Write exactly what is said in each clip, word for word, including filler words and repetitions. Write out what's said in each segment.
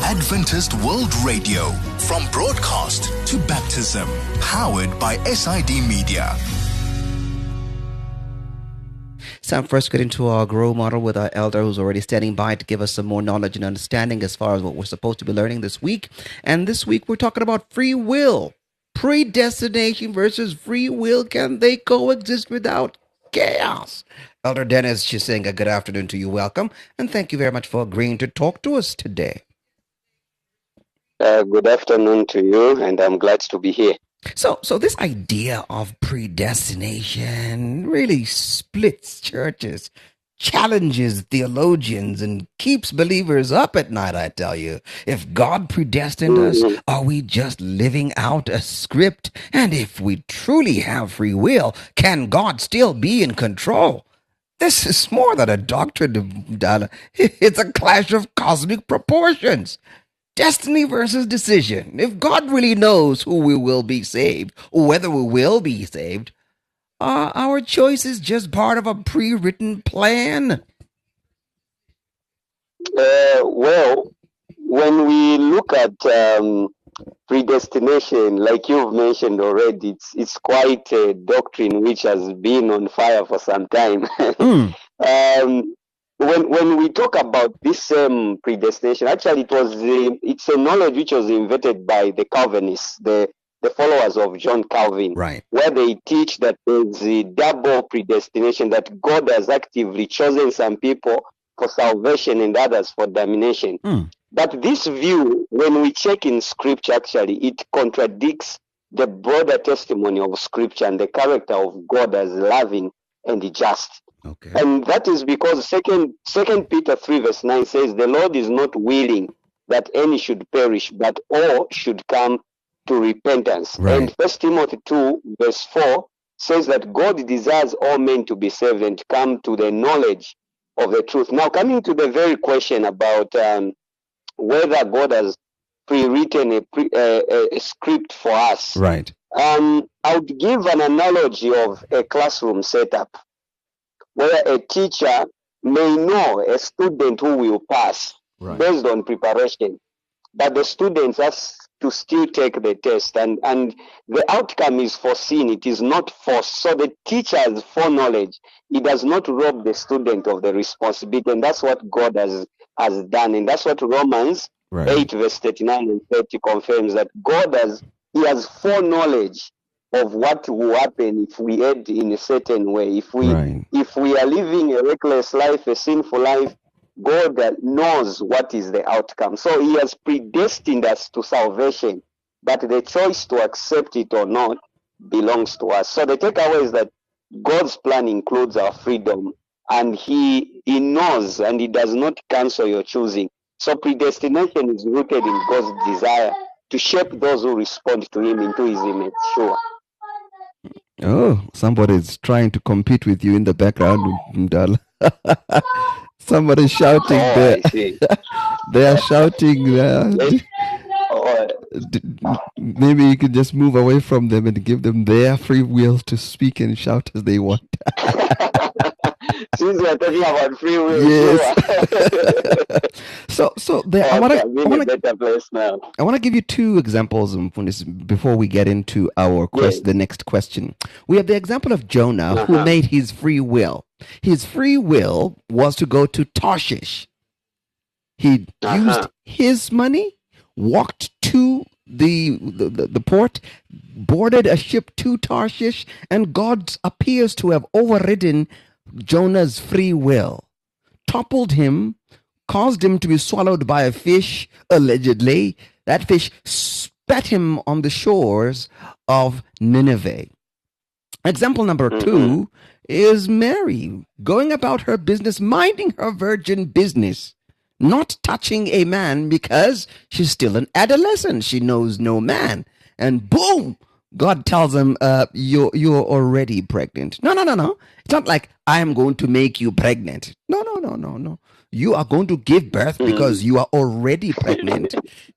Adventist World Radio, from broadcast to baptism, powered by S I D Media. It's time for us to get into our Grow model with our elder who's already standing by to give us some more knowledge and understanding as far as what we're supposed to be learning this week. And this week we're talking about free will. Predestination versus free will. Can they coexist without chaos? Elder Dennis Chisenga, good afternoon to you. Welcome. And thank you very much for agreeing to talk to us today. Uh, good afternoon to you, and I'm glad to be here. So, so this idea of predestination really splits churches, challenges theologians, and keeps believers up at night, I tell you. If God predestined mm-hmm. us, are we just living out a script? And if we truly have free will, can God still be in control? This is more than a doctrine. It's a clash of cosmic proportions. Destiny versus decision. If God really knows who we will be saved, or whether we will be saved, are our choices just part of a pre-written plan? Uh, well, when we look at um, predestination, like you've mentioned already, it's it's quite a doctrine which has been on fire for some time. mm. um, When when we talk about this same um, predestination, actually it was uh, it's a knowledge which was invented by the Calvinists, the the followers of John Calvin, right? Where they teach that there's a double predestination, that God has actively chosen some people for salvation and others for damnation. Mm. But this view, when we check in Scripture, actually it contradicts the broader testimony of Scripture and the character of God as loving and just. Okay. And that is because second second Peter three verse nine says the Lord is not willing that any should perish, but all should come to repentance. Right. And First Timothy two verse four says that God desires all men to be saved and come to the knowledge of the truth. Now, coming to the very question about um, whether God has pre-written a, pre, uh, a script for us, right? Um, I would give an analogy of a classroom setup, where a teacher may know a student who will pass right. based on preparation, but the students has to still take the test, and, and the outcome is foreseen, it is not forced. So the teacher has foreknowledge. He does not rob the student of the responsibility, and that's what God has, has done. And that's what Romans right. eight verse thirty-nine and thirty confirms, that God has, he has foreknowledge of what will happen if we act in a certain way. If we right. if we are living a reckless life, a sinful life, God knows what is the outcome. So he has predestined us to salvation, but the choice to accept it or not belongs to us. So the takeaway is that God's plan includes our freedom, and he, he knows and he does not cancel your choosing. So predestination is rooted in God's desire to shape those who respond to him into his image. Sure. Oh, somebody's trying to compete with you in the background, Mdala. Somebody's shouting oh, there. They are shouting there. Oh. Maybe you could just move away from them and give them their free will to speak and shout as they want. Since we are talking about free will, yes. so, so there, I want to. I want to give you two examples before we get into our quest, yes. the next question. We have the example of Jonah, uh-huh. who made his free will. His free will was to go to Tarshish. He uh-huh. used his money, walked to the, the the the port, boarded a ship to Tarshish, and God appears to have overridden Jonah's free will, toppled him, caused him to be swallowed by a fish, allegedly. That fish spat him on the shores of Nineveh. Example number mm-hmm. two is Mary, going about her business, minding her virgin business, not touching a man because she's still an adolescent. She knows no man. And boom! God tells him, uh, you're, you're already pregnant. No, no, no, no. It's not like I am going to make you pregnant. No, no, no, no, no. You are going to give birth because you are already pregnant.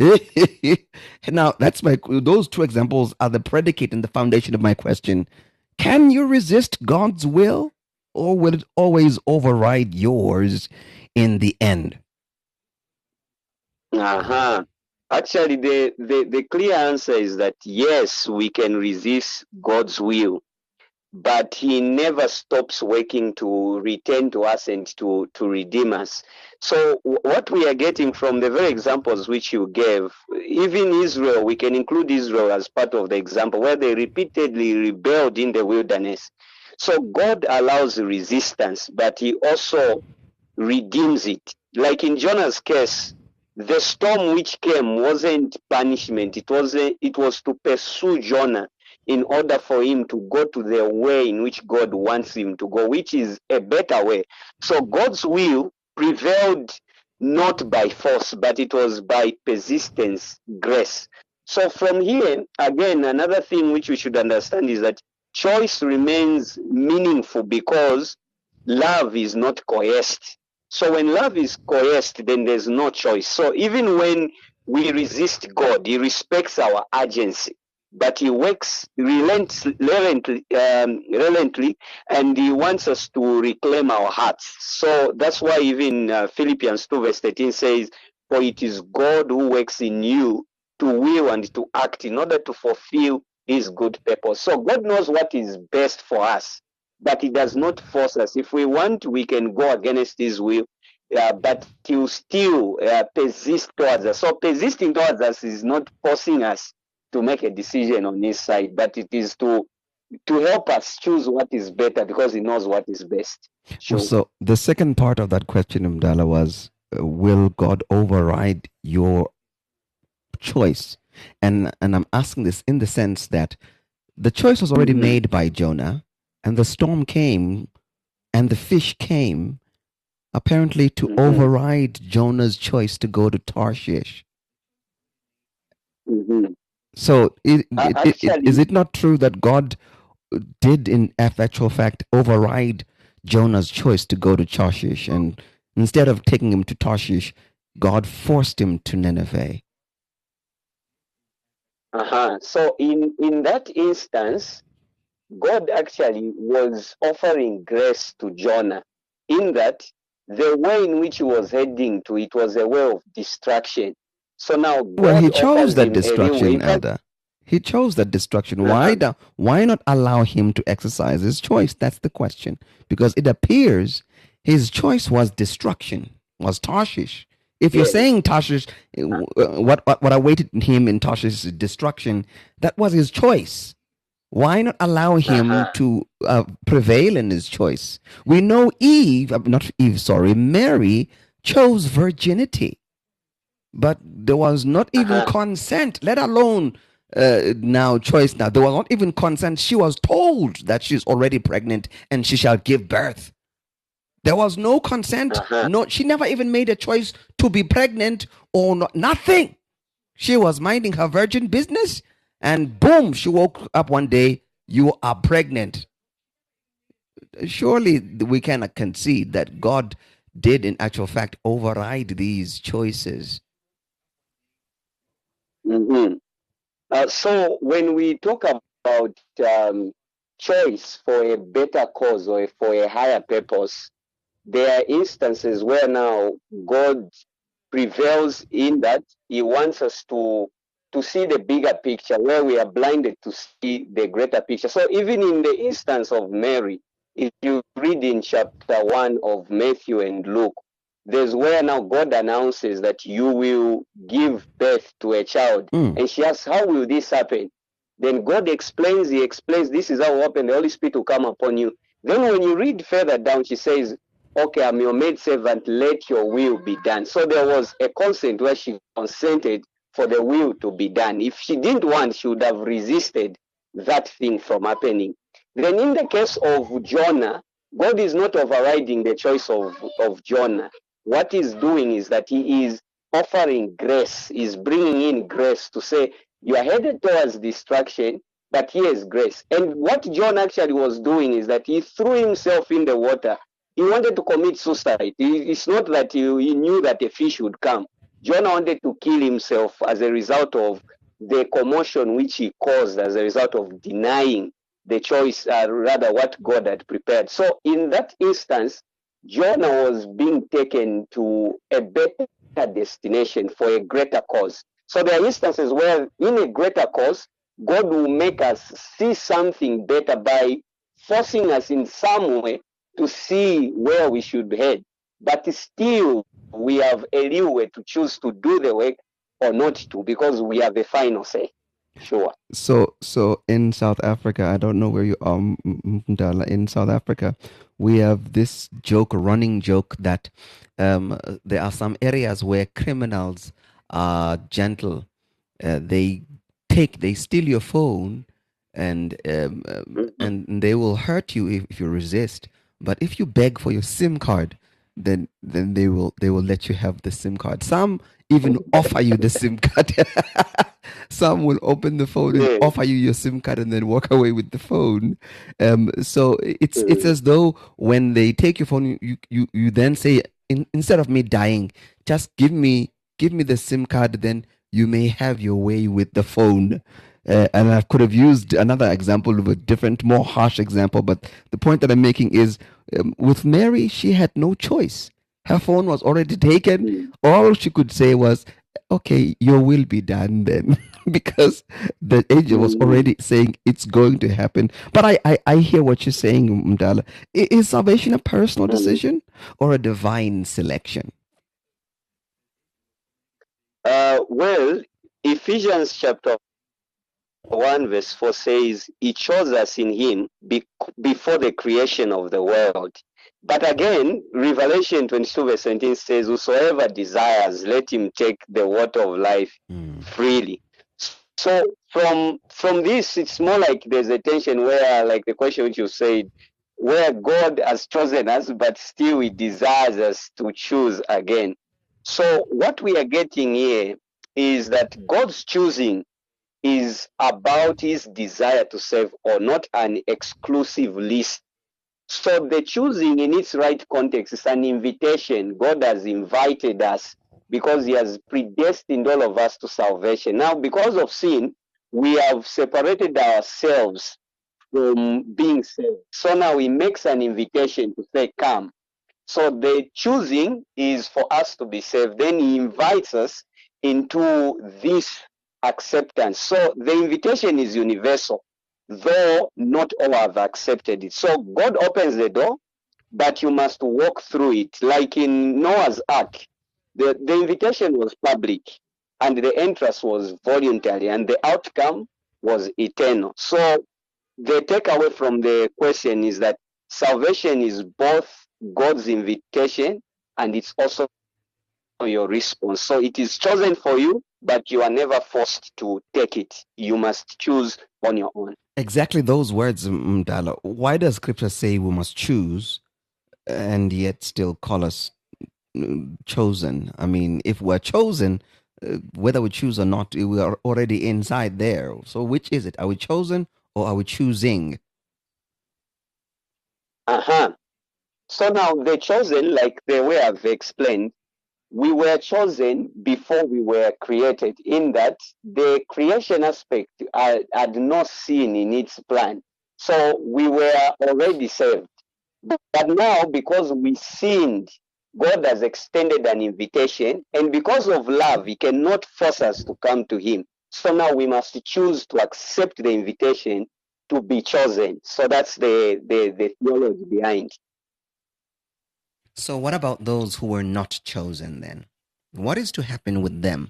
Now, that's my, those two examples are the predicate and the foundation of my question. Can you resist God's will, or will it always override yours in the end? Uh-huh. Actually, the, the, the clear answer is that yes, we can resist God's will, but he never stops working to return to us and to, to redeem us. So w- what we are getting from the very examples which you gave, even Israel, we can include Israel as part of the example, where they repeatedly rebelled in the wilderness. So God allows resistance, but he also redeems it. Like in Jonah's case, the storm which came wasn't punishment. It was a, it was to pursue Jonah in order for him to go to the way in which God wants him to go, which is a better way. So God's will prevailed not by force, but it was by persistence, grace. So from here, again, another thing which we should understand is that choice remains meaningful because love is not coerced. So when love is coerced, then there's no choice. So even when we resist God, he respects our urgency, but he works relentlessly, um, relentlessly, and he wants us to reclaim our hearts. So that's why even uh, Philippians two verse thirteen says, for it is God who works in you to will and to act in order to fulfill his good purpose. So God knows what is best for us, but he does not force us. If we want, we can go against his will, uh, but he will still uh, persist towards us. So persisting towards us is not forcing us to make a decision on his side, but it is to to help us choose what is better because he knows what is best. Sure. So the second part of that question, Mdala, was, uh, will God override your choice? And and I'm asking this in the sense that the choice was already mm-hmm. made by Jonah, and the storm came, and the fish came, apparently to mm-hmm. override Jonah's choice to go to Tarshish. Mm-hmm. So it, uh, it, actually, it, is it not true that God did, in actual fact, override Jonah's choice to go to Tarshish, and instead of taking him to Tarshish, God forced him to Nineveh? Uh-huh. So in, in that instance, God actually was offering grace to Jonah, in that the way in which he was heading to, it was a way of distraction. So now God well, he chose that destruction, Elder. He chose that destruction. Uh-huh. Why, do, why not allow him to exercise his choice? That's the question. Because it appears his choice was destruction, was Tarshish. If you're yes. saying Tarshish, what, what, what awaited him in Tarshish is destruction, that was his choice. Why not allow him uh-huh. to uh, prevail in his choice? We know Eve, not Eve, sorry, Mary chose virginity. But there was not even uh-huh. consent, let alone uh, now choice now. There was not even consent. She was told that she's already pregnant and she shall give birth. There was no consent. Uh-huh. No, she never even made a choice to be pregnant or not. Nothing. She was minding her virgin business, and boom, she woke up one day, you are pregnant. Surely we cannot concede that God did, in actual fact, override these choices. Mm-hmm. Uh, so when we talk about um, choice for a better cause or for a higher purpose, there are instances where now God prevails in that he wants us to to see the bigger picture, where we are blinded to see the greater picture. So even in the instance of Mary, if you read in chapter one of Matthew and Luke, there's where now God announces that you will give birth to a child. Mm. And she asks, how will this happen? Then God explains, he explains, this is how it happened. The Holy Spirit will come upon you. Then when you read further down, she says, okay, I'm your maidservant, let your will be done. So there was a consent where she consented for the will to be done. If she didn't want, she would have resisted that thing from happening. Then in the case of Jonah, God is not overriding the choice of, of Jonah. What he's doing is that he is offering grace, is bringing in grace to say, you are headed towards destruction, but here's grace. And what John actually was doing is that he threw himself in the water. He wanted to commit suicide. It's not that he, he knew that a fish would come. Jonah wanted to kill himself as a result of the commotion which he caused as a result of denying the choice, uh, rather what God had prepared. So in that instance, Jonah was being taken to a better destination for a greater cause. So there are instances where in a greater cause, God will make us see something better by forcing us in some way to see where we should head. But still, we have a leeway to choose to do the work or not to, because we have the final say. Sure. So, so in South Africa, I don't know where you are, Mdala. In South Africa, we have this joke, running joke, that um, there are some areas where criminals are gentle. Uh, they take, they steal your phone, and um, Mm-hmm. and they will hurt you if, if you resist. But if you beg for your SIM card, then then they will they will let you have the SIM card. Some even offer you the SIM card. Some will open the phone and Yeah. offer you your SIM card and then walk away with the phone. Um, so it's it's Mm. as though when they take your phone, you you, you then say, in, instead of me dying, just give me give me the SIM card. Then you may have your way with the phone. Uh, and I could have used another example of a different, more harsh example, but the point that I'm making is, um, with Mary, she had no choice. Her phone was already taken. Mm. All she could say was, okay, your will be done then, because the angel was Mm. already saying it's going to happen. But I, I, I hear what you're saying, Mdala. I- Is salvation a personal Mm. decision or a divine selection? Uh, well, Ephesians chapter one verse four says, He chose us in Him be- before the creation of the world. But again, Revelation twenty-two verse seventeen says, Whosoever desires, let him take the water of life Mm. freely. So from from this, it's more like there's a tension where, like the question which you said, where God has chosen us, but still He desires us to choose again. So what we are getting here is that God's choosing is about His desire to save, or not an exclusive list. So the choosing in its right context is an invitation. God has invited us because He has predestined all of us to salvation. Now, because of sin, we have separated ourselves from being saved. So now He makes an invitation to say, come. So the choosing is for us to be saved. Then He invites us into this acceptance. So the invitation is universal, though not all have accepted it. So God opens the door, but you must walk through it. Like in Noah's Ark, the, the invitation was public and the entrance was voluntary and the outcome was eternal. So the takeaway from the question is that salvation is both God's invitation and it's also your response. So it is chosen for you, but you are never forced to take it. You must choose on your own. Exactly those words, Mdala. Why does Scripture say we must choose and yet still call us mm, chosen? I mean, if we're chosen, uh, whether we choose or not, we are already inside there. So which is it? Are we chosen or are we choosing? Uh-huh. So now the chosen, like the way I've explained, we were chosen before we were created, in that the creation aspect had, had no sin in its plan. So we were already saved. But now, because we sinned, God has extended an invitation, and because of love, He cannot force us to come to Him. So now we must choose to accept the invitation to be chosen. So that's the, the, the theology behind. So what about those who were not chosen then? What is to happen with them?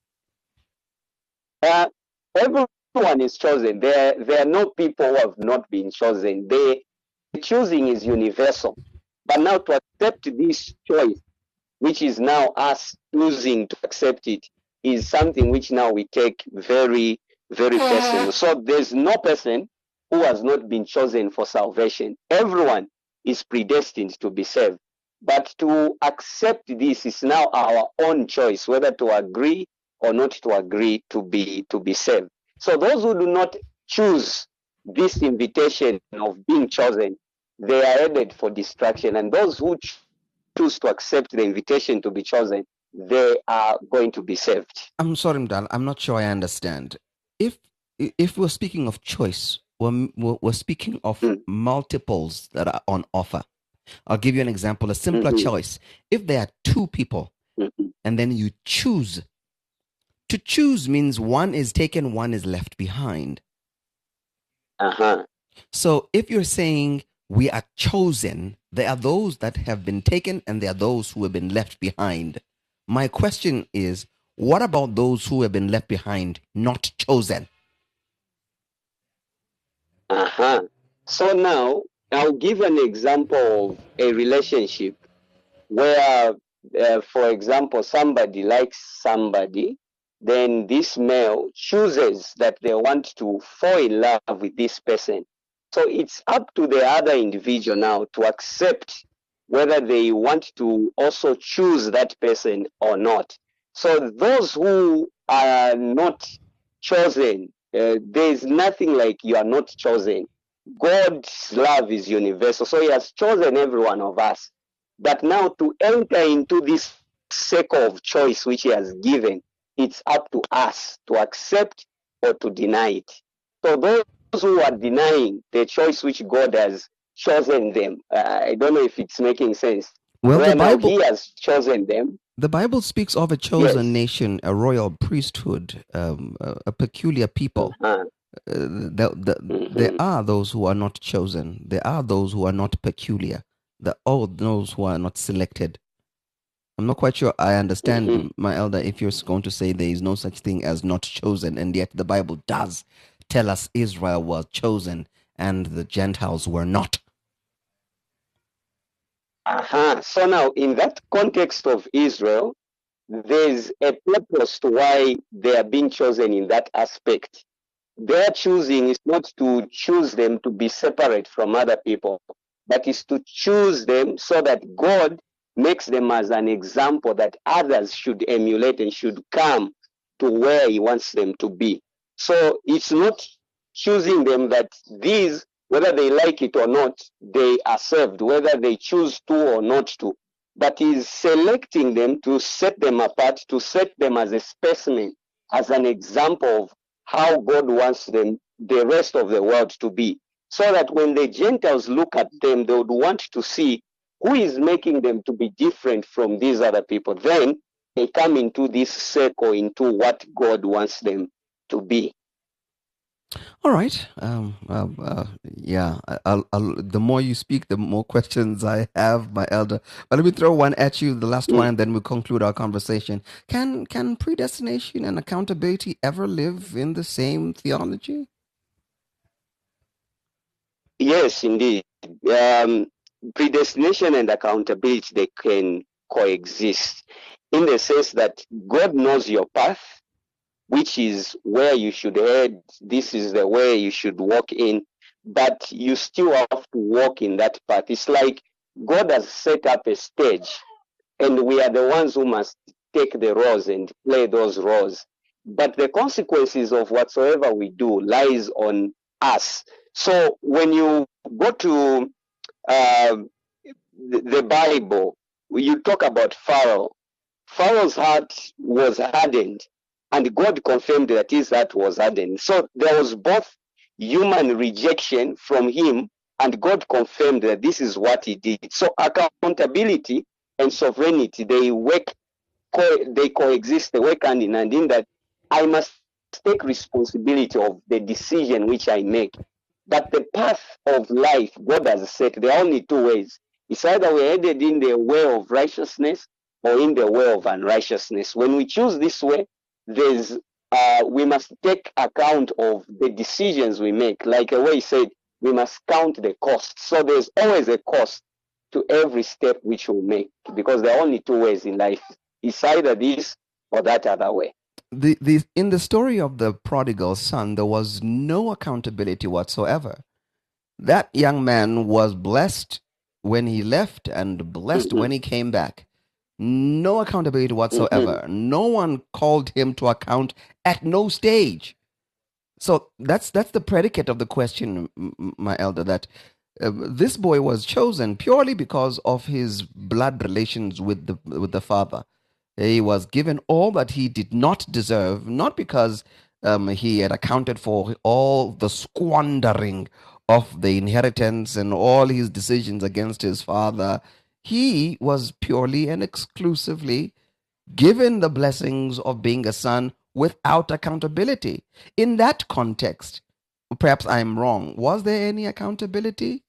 Uh, everyone is chosen. There, there are no people who have not been chosen. The choosing is universal. But now to accept this choice, which is now us choosing to accept it, is something which now we take very, very personal. So there's no person who has not been chosen for salvation. Everyone is predestined to be saved. But to accept this is now our own choice, whether to agree or not to agree to be to be saved. So those who do not choose this invitation of being chosen, they are headed for destruction. And those who choose to accept the invitation to be chosen, they are going to be saved. I'm sorry, Mdala, I'm not sure I understand. If if we're speaking of choice, we're, we're, we're speaking of Mm. multiples that are on offer. I'll give you an example, a simpler Mhm. choice. If there are two people Mm-hmm. And then you choose. To choose means one is taken, one is left behind. Uh-huh. So if you're saying we are chosen, there are those that have been taken and there are those who have been left behind. My question is, what about those who have been left behind, not chosen? Uh-huh. So now I'll give an example of a relationship where, uh, for example, somebody likes somebody, then this male chooses that they want to fall in love with this person. So it's up to the other individual now to accept whether they want to also choose that person or not. So those who are not chosen, uh, there's nothing like you are not chosen. God's love is universal. So he has chosen every one of us. But now to enter into this circle of choice which he has given, it's up to us to accept or to deny it. So those who are denying the choice which God has chosen them, uh, I don't know if it's making sense. Well, Where the Bible, now he has chosen them. The Bible speaks of a chosen Yes. nation, a royal priesthood, um, a, a peculiar people. Uh-huh. Uh, the, the, Mhm. There are those who are not chosen. There are those who are not peculiar. There are those who are not selected. I'm not quite sure I understand, Mhm. my elder, if you're going to say there is no such thing as not chosen, and yet the Bible does tell us Israel was chosen and the Gentiles were not. Uh-huh. So now, in that context of Israel, there's a purpose to why they are being chosen in that aspect. Their choosing is not to choose them to be separate from other people, but is to choose them so that God makes them as an example that others should emulate and should come to where he wants them to be. So it's not choosing them that these, whether they like it or not, they are served, whether they choose to or not to, but is selecting them to set them apart, to set them as a specimen, as an example of how God wants them, the rest of the world to be. So that when the Gentiles look at them, they would want to see who is making them to be different from these other people. Then they come into this circle, into what God wants them to be. All right. Um, uh, uh, yeah. I- I'll, I'll, the more you speak, the more questions I have, my elder. But let me throw one at you, the last Mm. one, and then we'll conclude our conversation. Can can predestination and accountability ever live in the same theology? Yes, indeed. Um, predestination and accountability, they can coexist in the sense that God knows your path, which is where you should head. This is the way you should walk in, but you still have to walk in that path. It's like God has set up a stage, and we are the ones who must take the roles and play those roles. But the consequences of whatsoever we do lies on us. So when you go to uh, the, the Bible, you talk about Pharaoh. Pharaoh's heart was hardened, and God confirmed that his heart was hardened. So there was both human rejection from him, and God confirmed that this is what he did. So accountability and sovereignty, they work, co- they coexist, they work hand in hand, in that I must take responsibility of the decision which I make. But the path of life, God has set, there are only two ways. It's either we're headed in the way of righteousness or in the way of unrighteousness. When we choose this way, there's uh, we must take account of the decisions we make. Like the way he said, we must count the cost. So there's always a cost to every step which we make, because there are only two ways in life. It's either this or that other way. The, the, in the story of the prodigal son, there was no accountability whatsoever. That young man was blessed when he left and blessed Mhm. when he came back. No accountability whatsoever. No one called him to account at no stage. So that's that's the predicate of the question, m- m- my elder, that uh, this boy was chosen purely because of his blood relations with the with the father. He was given all that he did not deserve, not because um, he had accounted for all the squandering of the inheritance and all his decisions against his father. He was purely and exclusively given the blessings of being a son without accountability. In that context, perhaps I'm wrong. Was there any accountability?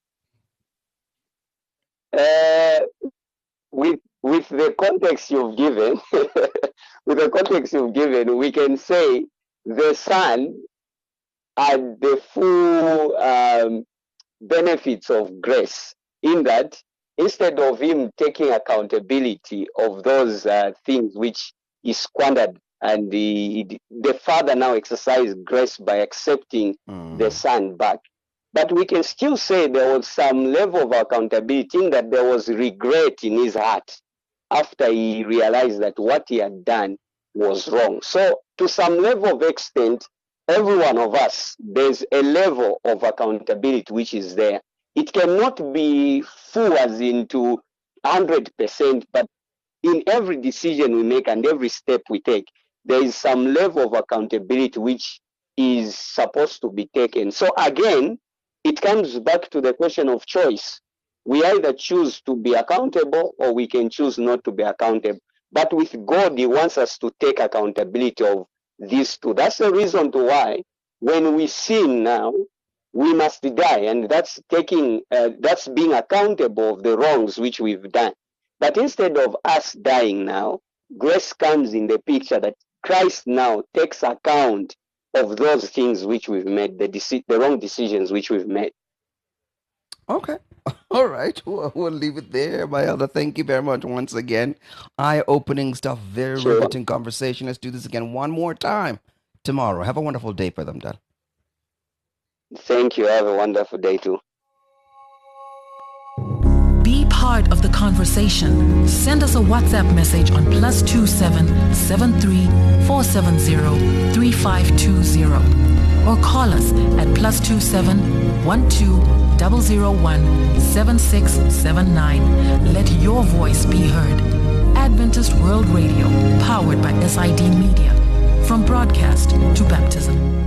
Uh, with with the context you've given, with the context you've given, we can say the son had the full um, benefits of grace, in that instead of him taking accountability of those uh, things which he squandered, and the, the father now exercised grace by accepting mm. the son back. But we can still say there was some level of accountability, in that there was regret in his heart after he realized that what he had done was wrong. So to some level of extent, every one of us, there's a level of accountability which is there. It cannot be full as into one hundred percent, but in every decision we make and every step we take, there is some level of accountability which is supposed to be taken. So again, it comes back to the question of choice. We either choose to be accountable or we can choose not to be accountable. But with God, he wants us to take accountability of these two. That's the reason to why when we sin now, we must die, and that's taking, uh, that's being accountable of the wrongs which we've done. But instead of us dying now, grace comes in the picture that Christ now takes account of those things which we've made, the deci- the wrong decisions which we've made. Okay. All right. We'll, we'll leave it there. My elder, thank you very much once again. Eye-opening stuff, very sure. riveting conversation. Let's do this again one more time tomorrow. Have a wonderful day for them, Dal. Thank you. Have a wonderful day too. Be part of the conversation. Send us a WhatsApp message on plus two seven seven three four seven zero three five two zero or call us at plus two seven one two zero zero one seven six seven nine. Let your voice be heard. Adventist World Radio, powered by S I D Media. From broadcast to baptism.